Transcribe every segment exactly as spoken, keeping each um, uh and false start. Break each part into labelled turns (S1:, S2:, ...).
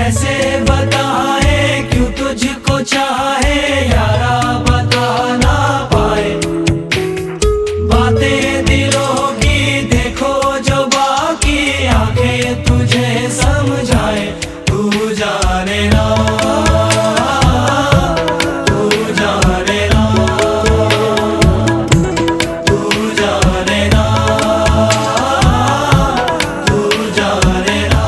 S1: कैसे बताए क्यों तुझको चाहे यारा, बता ना पाए बातें दिलों की। देखो जो बाकी आंखें तुझे समझाए, तू जाने ना, तू जाने ना, तू जाने ना, तू जाने ना।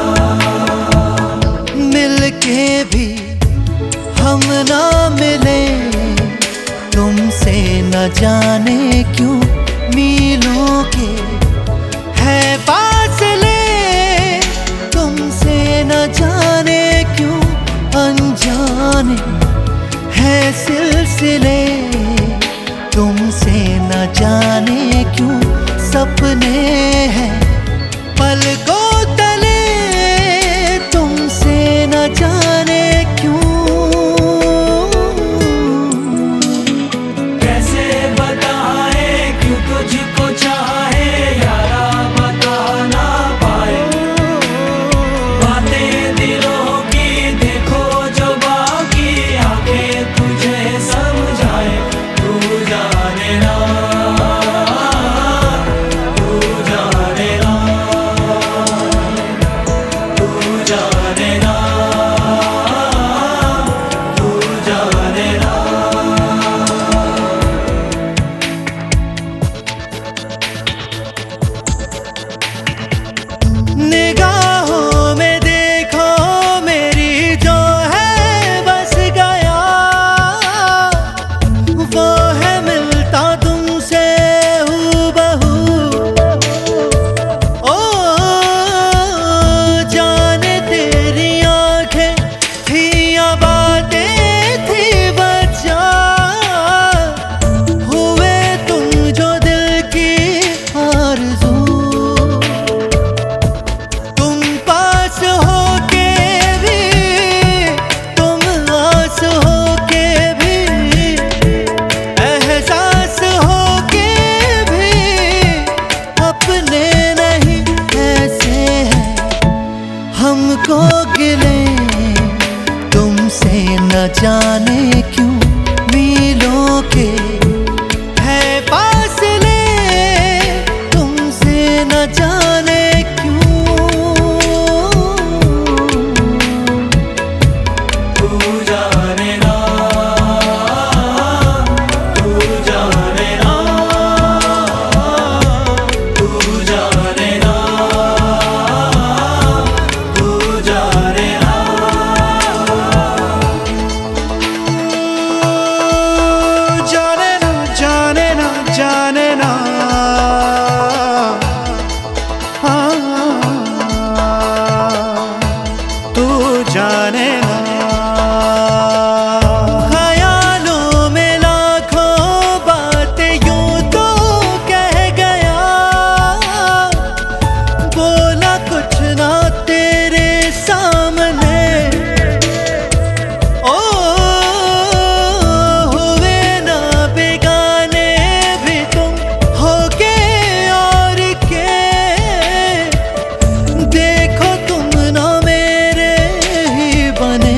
S2: मिलके भी हम ना मिले, तुमसे न जाने क्यों मीलों के है फासले। तुमसे न जाने क्यों अनजाने है सिलसिले। तुमसे न जाने क्यों सपने हैं पलकों तले। तुमसे न जाने क्यों।
S1: कैसे बताए क्यों तुझको चाहे यारा, बता ना पाए बातें दिलों की। देखो जो बाकी आंखें तुझे समझाए, तू जाने ना, तू जाने ना, तू जाने ना, तू जाने ना।
S2: निगाहों में देखो मेरी जो है बस गया, वो है मिलता तुमसे हूबहू। ओ जाने तेरी आंखें थी या बातें थी बचा, हुए तुम जो दिल की आरज़ू। तुम पास होके भी, तुम आस होके भी, एहसास होके भी अपने नहीं ऐसे हैं हमको गिले। तुमसे न जाने क्यों मीलों के है फासले। तुमसे न जाने क्यों।
S1: तू जाने ना, तू जाने ना, तू जाने ना, तू जाने ना।
S2: जाने ना, जाने ना, जाने ना। हाँ, तू जाने ना। ख्यालों में लाखों बातें यूं तो कह गया, बोला कुछ ना तेरे सामने। ओ हुए ना बेगाने भी तुम होके और के। देखो तुम ना मेरे ही बने।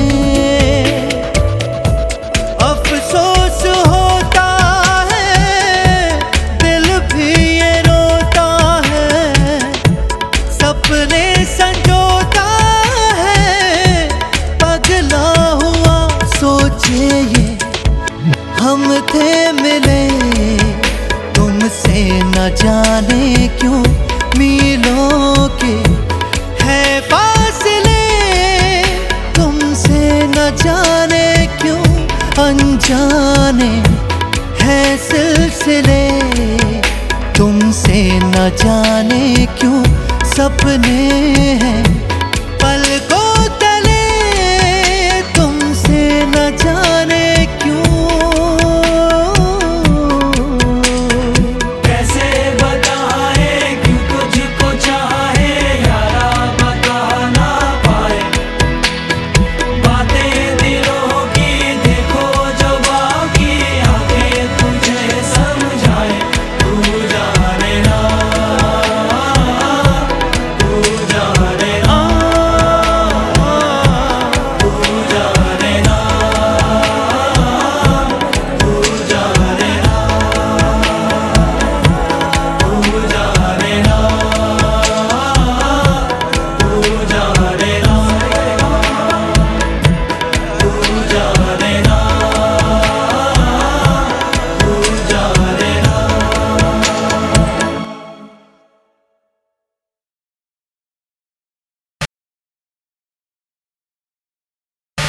S2: अफसोस होता है, दिल भी ये रोता है। सपने संजोता है, पगला हुआ सोचे ये हम थे मिले। तुमसे न जाने क्यों मीलों के है फासले। तुमसे न जाने क्यों अनजाने है सिलसिले। तुमसे न जाने क्यों सपने हैं